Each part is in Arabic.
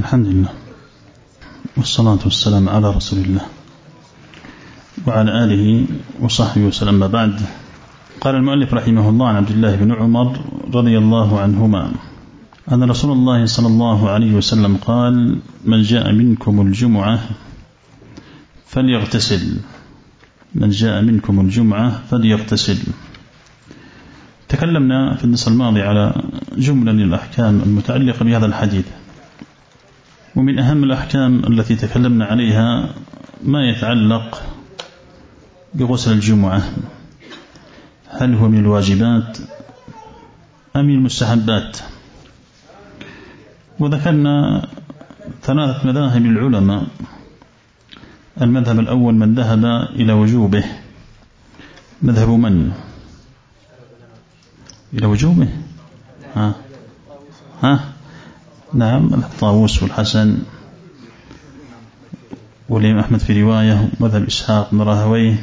الحمد لله والصلاة والسلام على رسول الله وعلى آله وصحبه وسلم. ما بعد، قال المؤلف رحمه الله عن عبد الله بن عمر رضي الله عنهما أن رسول الله صلى الله عليه وسلم قال: من جاء منكم الجمعة فليغتسل. من جاء منكم الجمعة فليغتسل. تكلمنا في الدرس الماضي على جملة من الأحكام المتعلقة بهذا الحديث، ومن أهم الأحكام التي تكلمنا عليها ما يتعلق بغسل الجمعة، هل هو من الواجبات أم من المستحبات؟ وذكرنا 3 مذاهب العلماء. المذهب الأول من ذهب إلى وجوبه. مذهب من؟ إلى وجوبه؟ نعم، الطاووس والحسن والإمام أحمد في رواية، مذهب إسحاق بن راهويه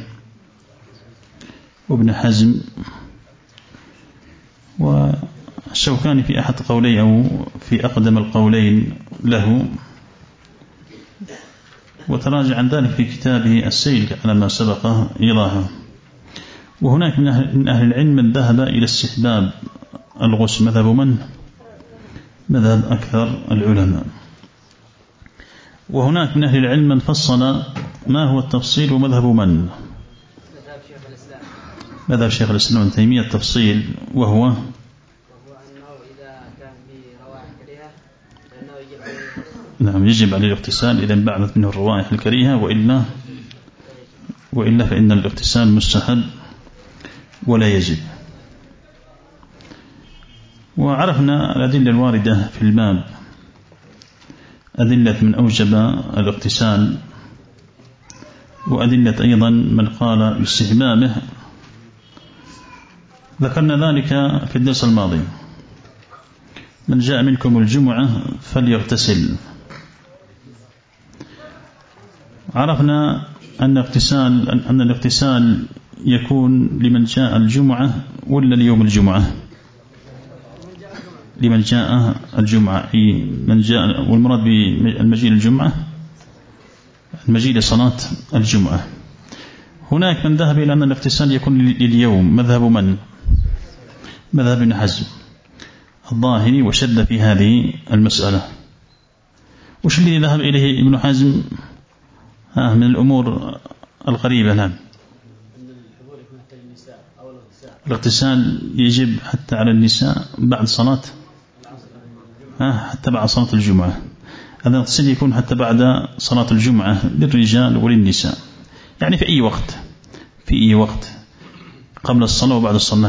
وابن حزم والشوكاني في أحد قوليه أو في أقدم القولين له، وتراجع عن ذلك في كتابه السيل على ما سبق إيضاحه. وهناك من أهل العلم من ذهب إلى استحباب الغسل. مذهب من؟ مذهب أكثر العلماء. وهناك من أهل العلم من فصل ما هو التفصيل، ومذهب من؟ مذهب شيخ الإسلام ابن تيمية التفصيل، وهو أنه إذا كان بروائح كريهة فإنه يجب عليه نعم يجب عليه الاغتسال إذا انبعثت منه الروائح الكريهة، وإلا فإن الاغتسال مستحب ولا يجب. وعرفنا الأدلة الواردة في الباب، أدلة من أوجب الاغتسال، وأدلة أيضا من قال باستحبابه. ذكرنا ذلك في الدرس الماضي. من جاء منكم الجمعة فليغتسل. عرفنا أن الاغتسال يكون لمن جاء الجمعة ولا ليوم الجمعة؟ لمن جاء الجمعة، من جاء، والمراد بالمجيء الجمعة المجيء لصلاة الجمعة. هناك من ذهب إلى أن الاغتسال يكون لليوم. مذهب من؟ مذهب ابن حزم الظاهري، وشد في هذه المسألة. وش الذي ذهب إليه ابن حزم من الأمور الغريبة؟ نعم، الاغتسال يجب حتى على النساء بعد صلاة حتى بعد صلاة الجمعة. هذا الاغتسال يكون حتى بعد صلاة الجمعة للرجال وللنساء، يعني في أي وقت قبل الصلاة وبعد الصلاة.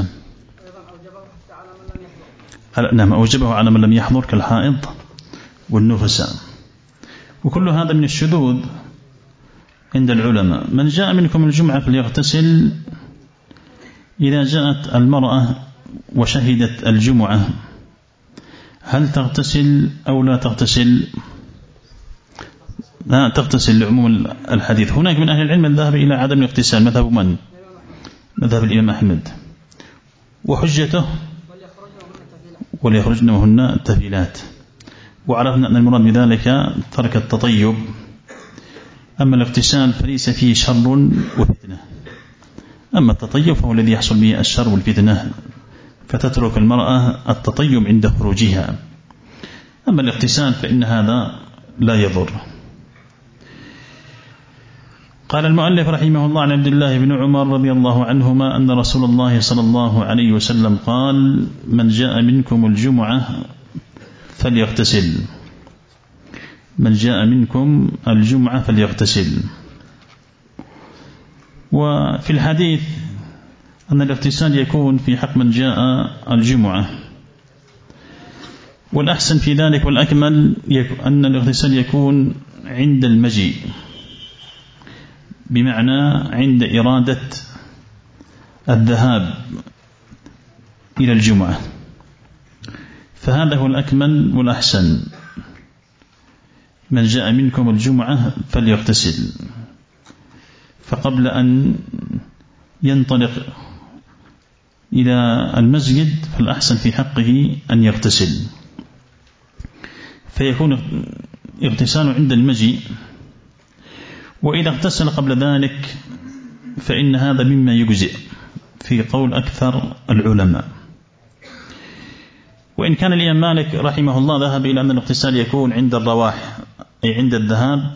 نعم، أوجبه على من لم يحضر كالحائض والنفساء. وكل هذا من الشذوذ عند العلماء. من جاء منكم الجمعة فليغتسل. إذا جاءت المرأة وشهدت الجمعة هل تغتسل أو لا تغتسل؟ لا تغتسل لعموم الحديث. هناك من أهل العلم الذهب إلى عدم الاغتسال. مذهب من؟ مذهب الإمام أحمد، وحجته وليخرجنهن تفيلات. وعرفنا أن المراد بذلك ترك التطيب. أما الاغتسال فليس فيه شر وفتنة. أما التطيب فهو الذي يحصل به الشر والفتنة، فتترك المرأة التطيب عند خروجها. أما الاغتسال فإن هذا لا يضر. قال المؤلف رحمه الله عن عبد الله بن عمر رضي الله عنهما أن رسول الله صلى الله عليه وسلم قال: من جاء منكم الجمعة فليغتسل. من جاء منكم الجمعة فليغتسل. وفي الحديث أن الاغتسال يكون في حق من جاء الجمعة، والأحسن في ذلك والأكمل أن الاغتسال يكون عند المجيء، بمعنى عند إرادة الذهاب إلى الجمعة، فهذا هو الأكمل والأحسن. من جاء منكم الجمعة فليغتسل. فقبل أن ينطلق إلى المسجد فالأحسن في حقه أن يغتسل، فيكون اغتسال عند المجيء، وإذا اغتسل قبل ذلك فإن هذا مما يجزئ في قول أكثر العلماء. وإن كان الإمام مالك رحمه الله ذهب إلى أن الاغتسال يكون عند الرواح، أي عند الذهاب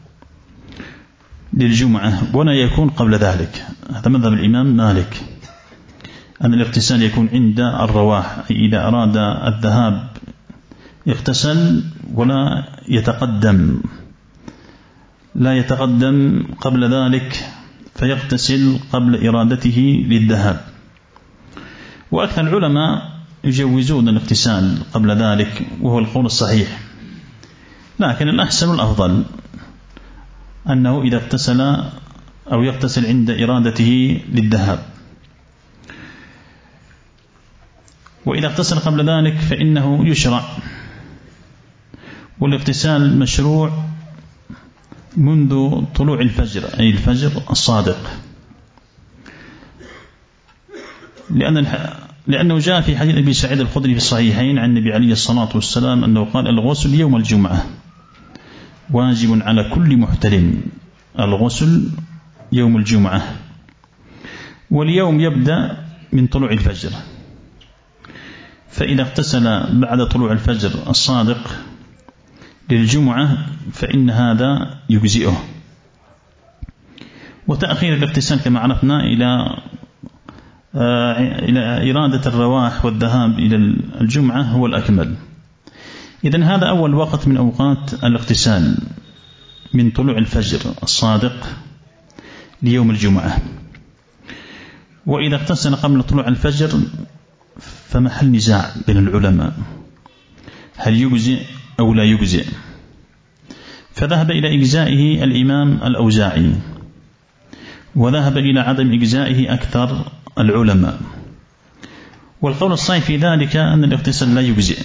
للجمعة، ولا يكون قبل ذلك. هذا مذهب الإمام مالك، أن الاغتسال يكون عند الرواح، أي إذا أراد الذهاب يغتسل ولا يتقدم، لا يتقدم قبل ذلك، فيغتسل قبل إرادته للذهاب. وأكثر العلماء يجوزون الاغتسال قبل ذلك، وهو القول الصحيح، لكن الأحسن والأفضل أنه إذا اغتسل أو يغتسل عند إرادته للذهاب. وإذا اغتسل قبل ذلك فإنه يشرع، والاغتسال مشروع منذ طلوع الفجر، أي الفجر الصادق، لأنه جاء في حديث أبي سعيد الخدري في الصحيحين عن النبي عليه الصلاة والسلام أنه قال: الغسل يوم الجمعة واجب على كل محتلم. الغسل يوم الجمعة، واليوم يبدأ من طلوع الفجر، فإذا اغتسل بعد طلوع الفجر الصادق للجمعة فإن هذا يجزئه. وتأخير الاغتسال كما عرفنا إلى إرادة الرواح والذهاب إلى الجمعة هو الأكمل. إذن هذا أول وقت من أوقات الاغتسال، من طلوع الفجر الصادق ليوم الجمعة. وإذا اغتسل قبل طلوع الفجر فمحل نزاع بين العلماء، هل يجزئ أو لا يجزئ؟ فذهب إلى إجزائه الإمام الأوزاعي، وذهب إلى عدم إجزائه أكثر العلماء. والقول الصحيح في ذلك أن الاغتسال لا يجزئ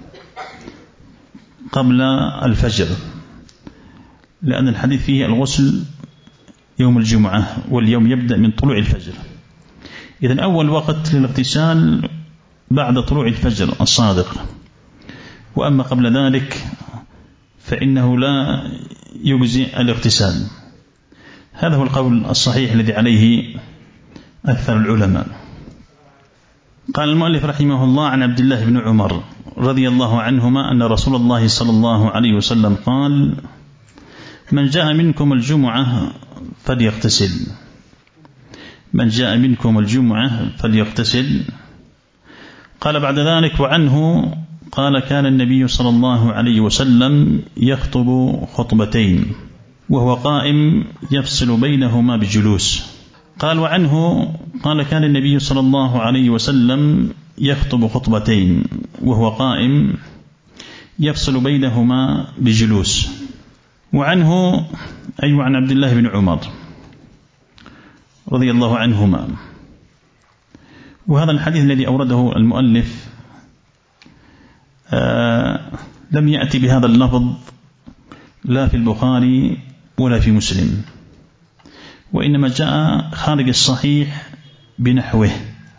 قبل الفجر، لأن الحديث فيه الغسل يوم الجمعة، واليوم يبدأ من طلوع الفجر. إذن أول وقت للاغتسال بعد طلوع الفجر الصادق، وأما قبل ذلك فإنه لا يجزئ الاغتسال. هذا هو القول الصحيح الذي عليه أكثر العلماء. قال المؤلف رحمه الله: عن عبد الله بن عمر رضي الله عنهما أن رسول الله صلى الله عليه وسلم قال: من جاء منكم الجمعة فليغتسل. من جاء منكم الجمعة فليغتسل. قال بعد ذلك: وعنه قال: كان النبي صلى الله عليه وسلم يخطب خطبتين وهو قائم يفصل بينهما بجلوس. قال: وعنه قال: كان النبي صلى الله عليه وسلم يخطب خطبتين وهو قائم يفصل بينهما بجلوس. وعنه أي عن عبد الله بن عمر رضي الله عنهما. وهذا الحديث الذي أورده المؤلف لم يأتي بهذا اللفظ لا في البخاري ولا في مسلم، وإنما جاء خارج الصحيح بنحوه.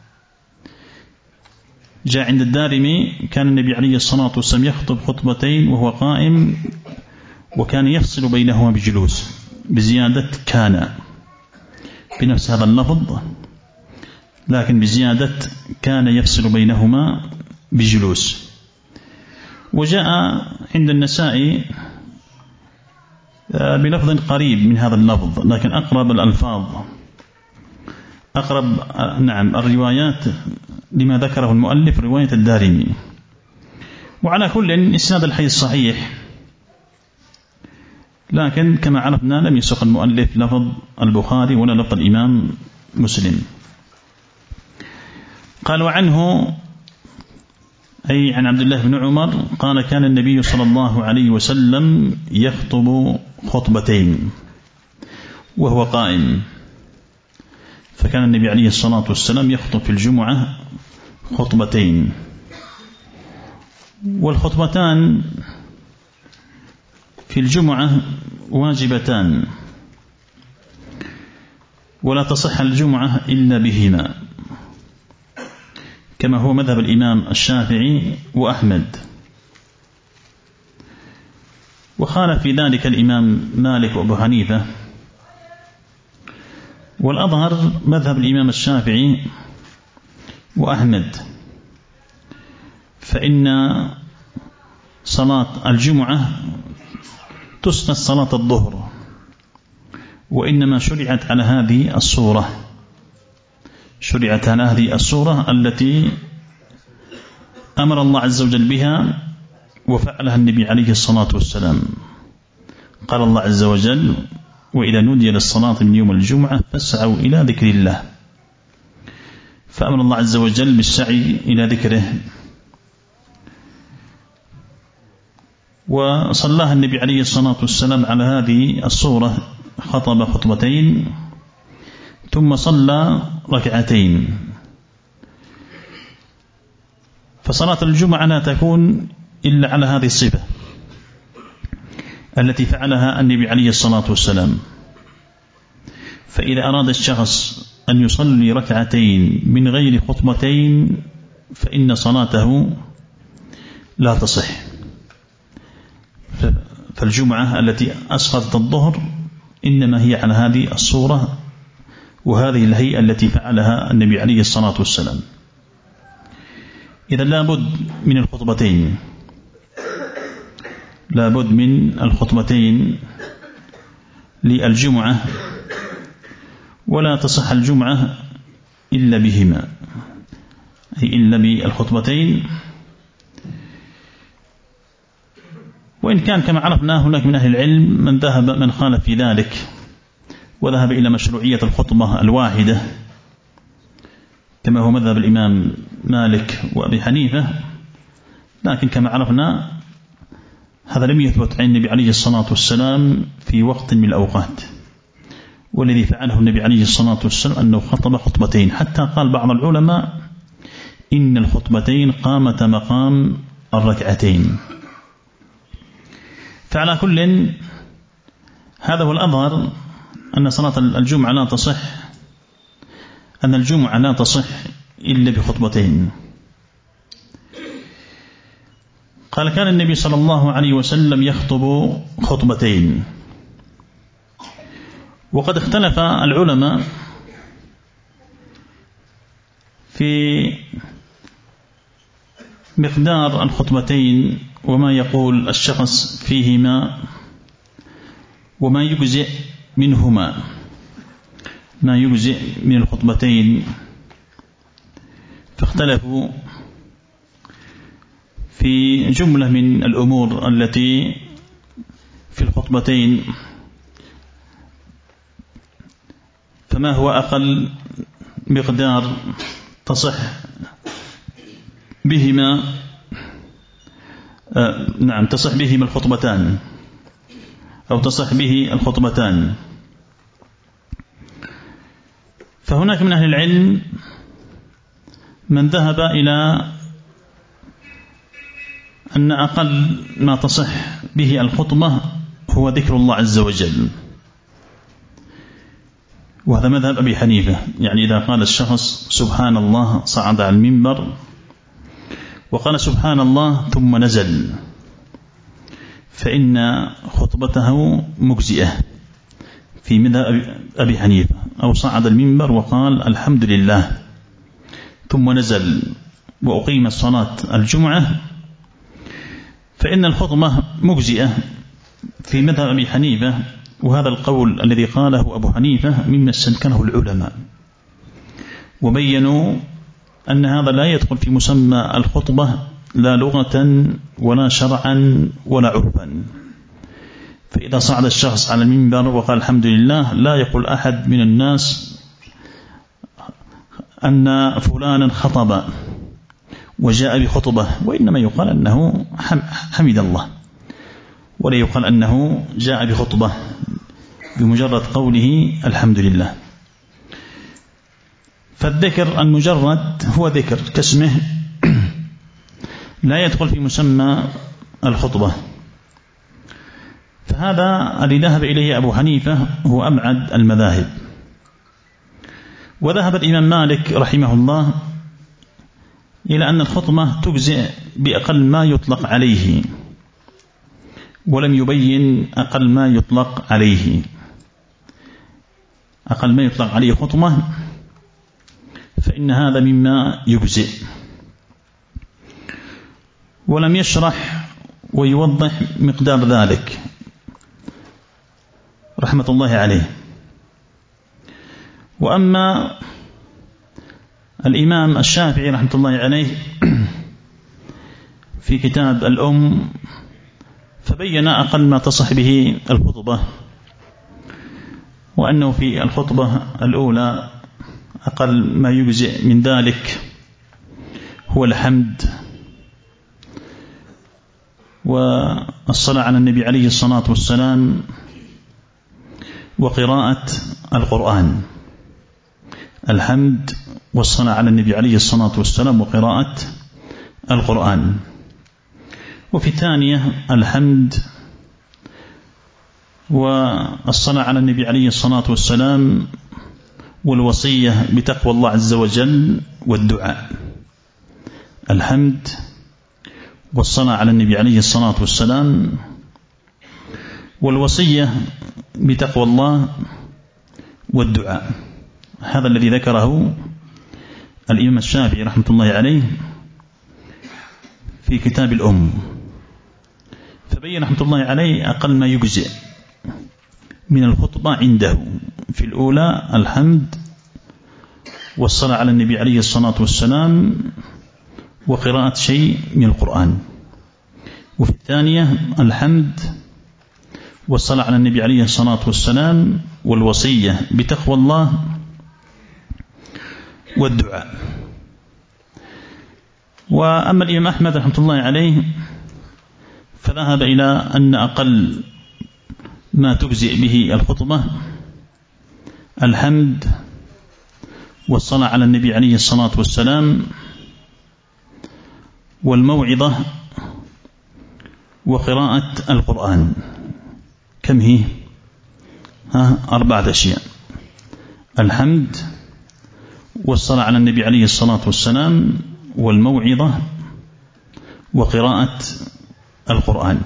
جاء عند الدارمي: كان النبي عليه الصلاة والسلام يخطب خطبتين وهو قائم وكان يفصل بينهما بجلوس، بزيادة كان، بنفس هذا اللفظ لكن بزيادة كان يفصل بينهما بجلوس. وجاء عند النسائي بلفظ قريب من هذا اللفظ، لكن أقرب الألفاظ، أقرب الروايات لما ذكره المؤلف رواية الدارمي. وعلى كل إسناد الحديث صحيح، لكن كما عرفنا لم يسق المؤلف لفظ البخاري ولا لفظ الإمام مسلم. قال: وعنه أي عن عبد الله بن عمر قال: كان النبي صلى الله عليه وسلم يخطب خطبتين وهو قائم. فكان النبي عليه الصلاة والسلام يخطب في الجمعة خطبتين، والخطبتان في الجمعة واجبتان، ولا تصح الجمعة إلا بهما، كما هو مذهب الإمام الشافعي وأحمد. وخالف في ذلك الإمام مالك وأبو حنيفة، والأظهر مذهب الإمام الشافعي وأحمد، فإن صلاة الجمعة تسقط صلاة الظهر، وإنما شرعت على هذه الصورة، شرعت على هذه الصورة التي أمر الله عز وجل بها وفعلها النبي عليه الصلاة والسلام. قال الله عز وجل: وإذا نودي للصلاة من يوم الجمعة فاسعوا إلى ذكر الله، فأمر الله عز وجل بالسعي إلى ذكره. وصلاها النبي عليه الصلاة والسلام على هذه الصورة، خطب خطبتين ثم صلى ركعتين. فصلاة الجمعة لا تكون إلا على هذه الصفة التي فعلها النبي عليه الصلاة والسلام. فإذا أراد الشخص أن يصلي ركعتين من غير خطبتين فإن صلاته لا تصح. فالجمعة التي أسقطت الظهر إنما هي على هذه الصورة وهذه الهيئة التي فعلها النبي عليه الصلاة والسلام. إذا لابد من الخطبتين، لابد من الخطبتين للجمعة، ولا تصح الجمعة إلا بهما، أي إلا بالخطبتين. وإن كان كما عرفنا هناك من أهل العلم من خالف في ذلك وذهب إلى مشروعية الخطبة الواحدة كما هو مذهب الإمام مالك وأبي حنيفة، لكن كما عرفنا هذا لم يثبت عن النبي عليه الصلاة والسلام في وقت من الأوقات، والذي فعله النبي عليه الصلاة والسلام أنه خطب خطبتين، حتى قال بعض العلماء إن الخطبتين قامتا مقام الركعتين. فعلى كل هذا هو الأظهر أن صلاة الجمعة لا تصح، أن الجمعة لا تصح إلا بخطبتين. قال: كان النبي صلى الله عليه وسلم يخطب خطبتين. وقد اختلف العلماء في مقدار الخطبتين وما يقول الشخص فيهما وما يجزئ منهما، ما يجزئ من الخطبتين. فاختلفوا في جملة من الأمور التي في الخطبتين، فما هو أقل مقدار تصح بهما تصح بهما الخطبتان أو تصح به الخطبتان. فهناك من أهل العلم من ذهب إلى أن أقل ما تصح به الخطبة هو ذكر الله عز وجل، وهذا مذهب أبي حنيفة. يعني إذا قال الشخص سبحان الله صعد على المنبر وقال سبحان الله ثم نزل فإن خطبته مجزئة في مذهب أبي حنيفة. أو صعد المنبر وقال الحمد لله ثم نزل وأقيم الصلاة الجمعة فإن الخطبة مجزئة في مذهب أبي حنيفة. وهذا القول الذي قاله أبو حنيفة مما استنكره العلماء، وبينوا أن هذا لا يدخل في مسمى الخطبة لا لغة ولا شرعا ولا عرفا. فإذا صعد الشخص على المنبر وقال الحمد لله لا يقول أحد من الناس أن فلانا خطب وجاء بخطبة، وإنما يقال أنه حمد الله، ولا يقال أنه جاء بخطبة بمجرد قوله الحمد لله. فالذكر المجرد هو ذكر كاسمه لا يدخل في مسمى الخطبة. فهذا الذي ذهب إليه أبو حنيفة هو أبعد المذاهب. وذهب الإمام مالك رحمه الله إلى أن الخطبة تجزئ بأقل ما يطلق عليه، ولم يبين أقل ما يطلق عليه خطبة، فإن هذا مما يجزئ. ولم يشرح ويوضح مقدار ذلك رحمة الله عليه. وأما الإمام الشافعي رحمة الله عليه في كتاب الأم فبين أقل ما تصح به الخطبة، وأنه في الخطبة الأولى أقل ما يجزئ من ذلك هو الحمد والصلاة على النبي عليه الصلاة والسلام وقراءة القرآن. الحمد والصلاة على النبي عليه الصلاة والسلام وقراءة القرآن. وفي الثانية الحمد والصلاة على النبي عليه الصلاة والسلام والوصية بتقوى الله عز وجل والدعاء. الحمد والصلاة على النبي عليه الصلاة والسلام والوصية بتقوى الله والدعاء. هذا الذي ذكره الإمام الشافعي رحمة الله عليه في كتاب الأم، فبين رحمة الله عليه أقل ما يجزئ من الخطبة عنده. في الأولى الحمد والصلاة على النبي عليه الصلاة والسلام وقراءة شيء من القرآن. وفي الثانية الحمد والصلاة على النبي عليه الصلاة والسلام والوصية بتقوى الله والدعاء. وأما الإمام أحمد رحمة الله عليه فذهب إلى أن أقل ما تجزئ به الخطبة الحمد والصلاة على النبي عليه الصلاة والسلام والموعظة وقراءة القرآن. كم هي؟ 4 أشياء: الحمد والصلاة على النبي عليه الصلاة والسلام والموعظة وقراءة القرآن.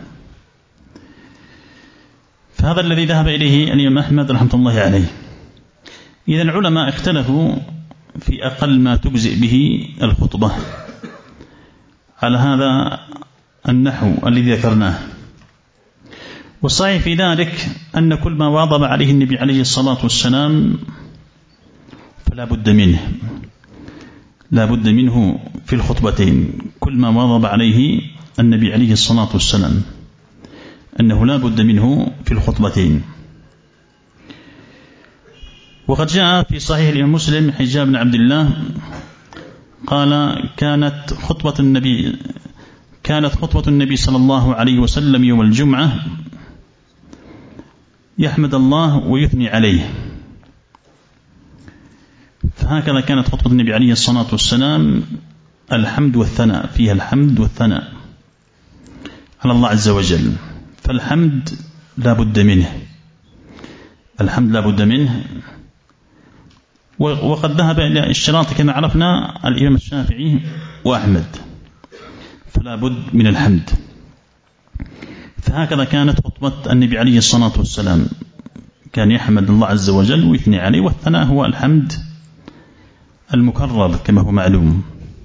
فهذا الذي ذهب إليه الإمام أحمد رحمة الله عليه. إذن العلماء اختلفوا في أقل ما تجزئ به الخطبة على هذا النحو الذي ذكرناه. والصحيح في ذلك أن كل ما واظب عليه النبي عليه الصلاة والسلام فلا بد منه، لا بد منه في الخطبتين. كل ما واظب عليه النبي عليه الصلاة والسلام أنه لا بد منه في الخطبتين. وقد جاء في صحيح الإمام مسلم حجاب بن عبد الله قال كانت خطبة النبي صلى الله عليه وسلم يوم الجمعة يحمد الله ويثني عليه. فهكذا كانت خطبة النبي عليه الصلاة والسلام، الحمد والثناء، فيها الحمد والثناء على الله عز وجل. فالحمد لا بد منه، الحمد لا بد منه. وقد ذهب إلى اشتراط كما عرفنا الإمام الشافعي وأحمد، فلا بد من الحمد. فهكذا كانت خطبة النبي عليه الصلاة والسلام، كان يحمد الله عز وجل ويثني عليه، والثناء هو الحمد المكرر كما هو معلوم.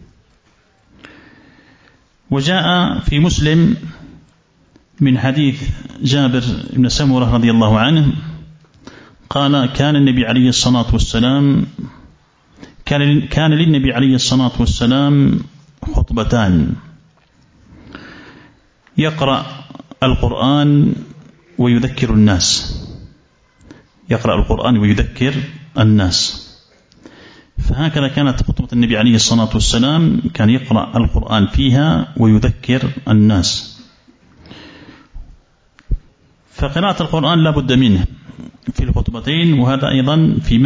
وجاء في مسلم من حديث جابر بن سمرة رضي الله عنه قال كان للنبي عليه الصلاة والسلام خطبتان: يقرأ القرآن ويذكر الناس، يقرأ القرآن ويذكر الناس. فهكذا كانت خطبة النبي عليه الصلاة والسلام، كان يقرأ القرآن فيها ويذكر الناس. فقراءة القرآن لا بد منه في الخطبتين، وهذا أيضا في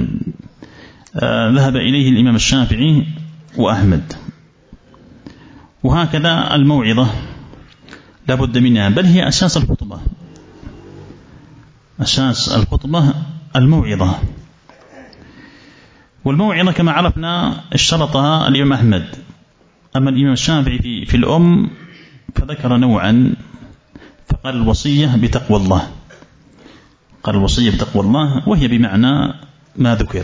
ذهب إليه الإمام الشافعي وأحمد. وهكذا الموعظة لا بد منها، بل هي أساس الخطبة، أساس الخطبة الموعظة. والموعظة كما عرفنا اشترطها الإمام أحمد. أما الإمام الشافعي في الأم فذكر نوعا فقال الوصية بتقوى الله، قال الوصية بتقوى الله، وهي بمعنى ما ذكر.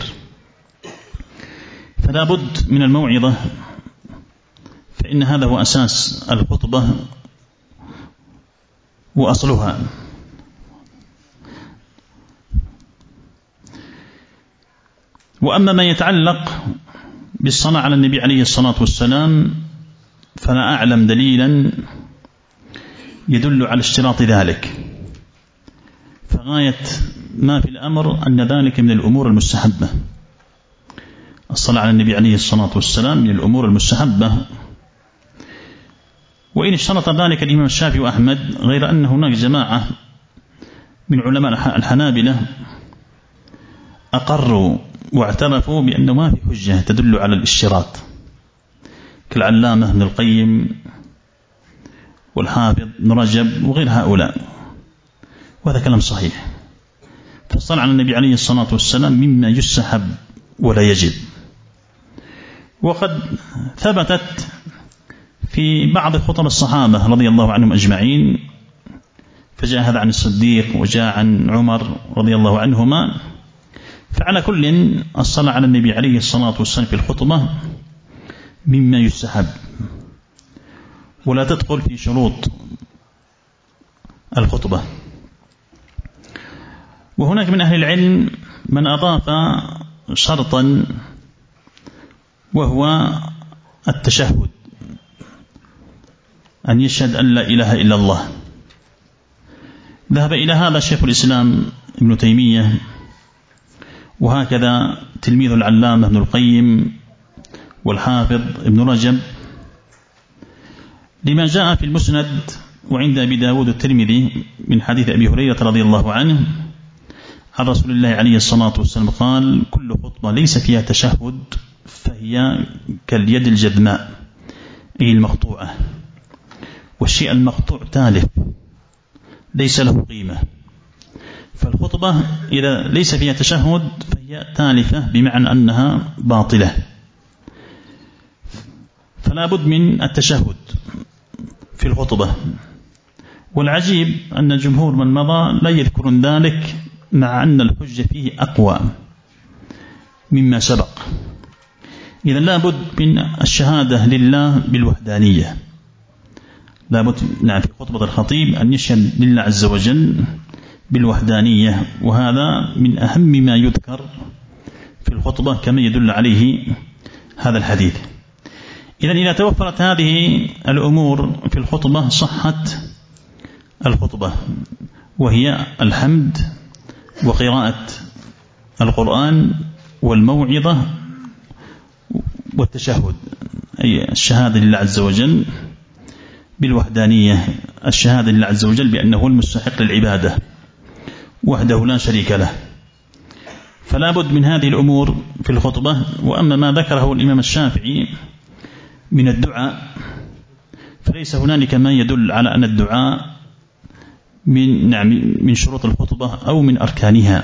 فلا بد من الموعظة، فإن هذا هو أساس الخطبة وأصلها. وأما ما يتعلق بالصلاة على النبي عليه الصلاة والسلام فلا أعلم دليلا يدل على اشتراط ذلك، فغاية ما في الأمر أن ذلك من الأمور المستحبة. الصلاة على النبي عليه الصلاة والسلام من الأمور المستحبة، وإن اشترط ذلك الإمام الشافعي وأحمد، غير أن هناك جماعة من علماء الحنابلة أقروا واعترفوا بأنه ما في حجة تدل على الاشتراط، كالعلامة ابن القيم والحافظ ابن رجب وغير هؤلاء، وهذا كلام صحيح. فالصلاة على النبي عليه الصلاة والسلام مما يستحب ولا يجب. وقد ثبتت في بعض خطب الصحابة رضي الله عنهم أجمعين، فجاء هذا عن الصديق وجاء عن عمر رضي الله عنهما. فعلى كل الصلاة على النبي عليه الصلاة والسلام في الخطبة مما يستحب، ولا تدخل في شروط الخطبة. وهناك من أهل العلم من أضاف شرطا وهو التشهد، أن يشهد أن لا إله إلا الله. ذهب إلى هذا شيخ الإسلام ابن تيمية، وهكذا تلميذ العلامة ابن القيم والحافظ ابن رجب، لما جاء في المسند وعند أبي داود الترمذي من حديث أبي هريرة رضي الله عنه عن رسول الله عليه الصلاة والسلام قال: كل خطبة ليس فيها تشهد فهي كاليد الجذماء، أي المقطوعة، والشيء المقطوع تالف ليس له قيمة. فالخطبة إذا ليس فيها تشهد فهي تالفة، بمعنى أنها باطلة، فلا بد من التشهد في الخطبة. والعجيب أن الجمهور من مضى لا يذكرون ذلك، مع أن الحجة فيه أقوى مما سبق. إذا لا بد من الشهادة لله بالوحدانية، لا بد في خطبة الخطيب أن يشهد لله عز وجل بالوحدانية، وهذا من أهم ما يذكر في الخطبة كما يدل عليه هذا الحديث. إذا توفرت هذه الأمور في الخطبة صحت الخطبة، وهي الحمد وقراءة القرآن والموعظة والتشهد، أي الشهادة لله عز وجل بالوحدانية، الشهادة لله عز وجل بأنه المستحق للعبادة وحده لا شريك له. فلا بد من هذه الأمور في الخطبة. وأما ما ذكره الإمام الشافعي من الدعاء فليس هنالك ما يدل على أن الدعاء من شروط الخطبة أو من أركانها.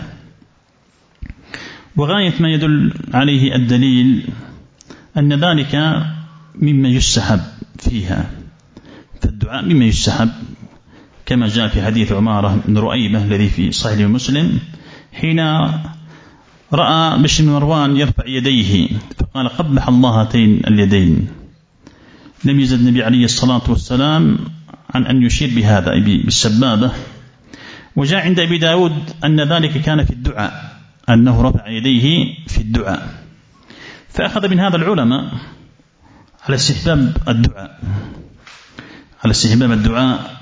وغاية ما يدل عليه الدليل أن ذلك مما يستحب فيها، فالدعاء مما يستحب، كما جاء في حديث عمارة بن رؤيبة الذي في صحيح مسلم، حين رأى بشر بن مروان يرفع يديه فقال: قبح الله هاتين اليدين. لم يزد النبي عليه الصلاة والسلام عن أن يشير بهذا بالسبابة. وجاء عند أبي داود أن ذلك كان في الدعاء، أنه رفع يديه في الدعاء. فأخذ من هذا العلماء على استحباب الدعاء، على استحباب الدعاء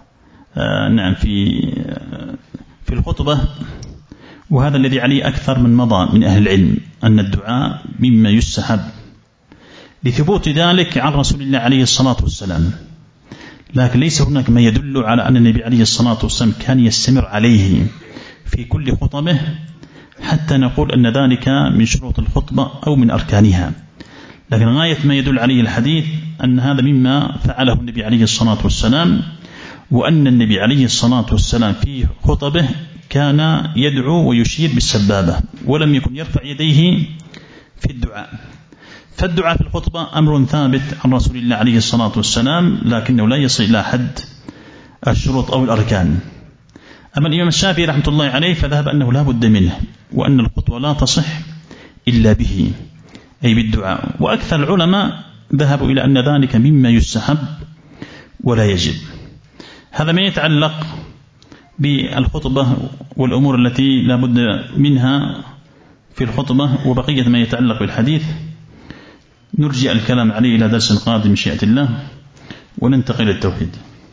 في الخطبة. وهذا الذي عليه أكثر من مضى من أهل العلم، أن الدعاء مما يستحب لثبوت ذلك عن رسول الله عليه الصلاة والسلام. لكن ليس هناك ما يدل على أن النبي عليه الصلاة والسلام كان يستمر عليه في كل خطبه حتى نقول أن ذلك من شروط الخطبة أو من أركانها. لكن غاية ما يدل عليه الحديث أن هذا مما فعله النبي عليه الصلاة والسلام، وأن النبي عليه الصلاة والسلام في خطبه كان يدعو ويشير بالسبابة، ولم يكن يرفع يديه في الدعاء. فالدعاء في الخطبة أمر ثابت عن رسول الله عليه الصلاة والسلام، لكنه لا يصل إلى حد الشروط أو الأركان. أما الإمام الشافعي رحمة الله عليه فذهب أنه لا بد منه، وأن الخطبة لا تصح إلا به، أي بالدعاء. وأكثر العلماء ذهبوا إلى أن ذلك مما يستحب ولا يجب. هذا ما يتعلق بالخطبة والأمور التي لا بد منها في الخطبة. وبقية ما يتعلق بالحديث نرجع الكلام عليه إلى درس قادم بمشيئة الله، وننتقل للتوحيد.